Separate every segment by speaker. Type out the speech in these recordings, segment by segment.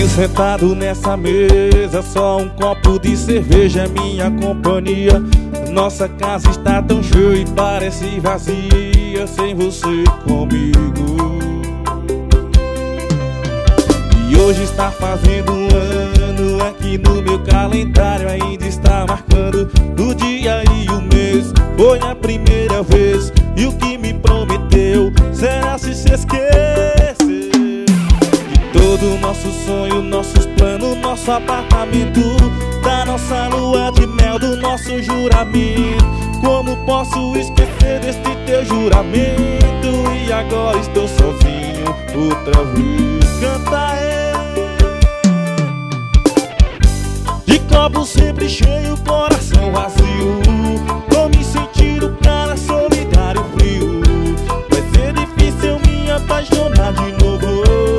Speaker 1: sentado nessa mesa, só um copo de cerveja é minha companhia. Nossa casa está tão cheia e parece vazia sem você comigo. E hoje está fazendo um ano, aqui no meu calendário ainda está marcando o dia e o mês. Foi a primeira vez e o que me prometeu, será se esqueceu? Todo o nosso sonho, nossos planos, nosso apartamento, da nossa lua de mel, do nosso juramento. Como posso esquecer deste teu juramento? E agora estou sozinho outra vez. Canta de copo sempre cheio, coração vazio. Tô me sentindo cara solidário, frio. Vai ser difícil me apaixonar de novo.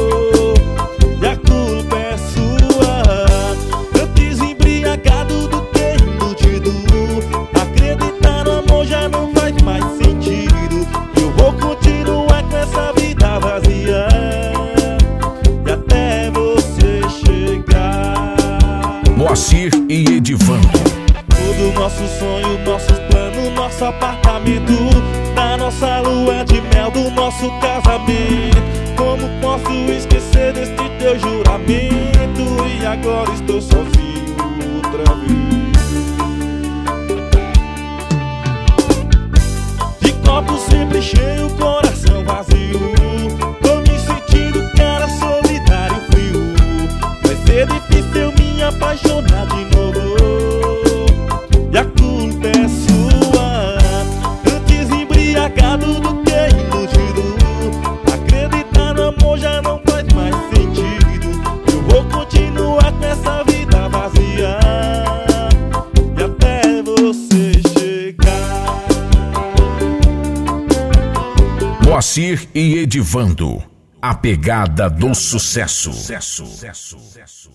Speaker 2: Moacir e Edivando.
Speaker 1: Todo nosso sonho, nossos planos, nosso apartamento, da nossa lua de mel, do nosso casamento. Como posso esquecer deste teu juramento? E agora estou sozinho outra vez. De copo sempre cheio, coração vazio. Tô me sentindo cara solidário, frio. Vai ser difícil me apaixonar de novo. E a culpa é sua. Antes embriagado do que iludido. Acreditar no amor já não faz mais sentido. Eu vou continuar com essa vida vazia e até você chegar.
Speaker 2: Moacir e Edivando, a pegada do sucesso.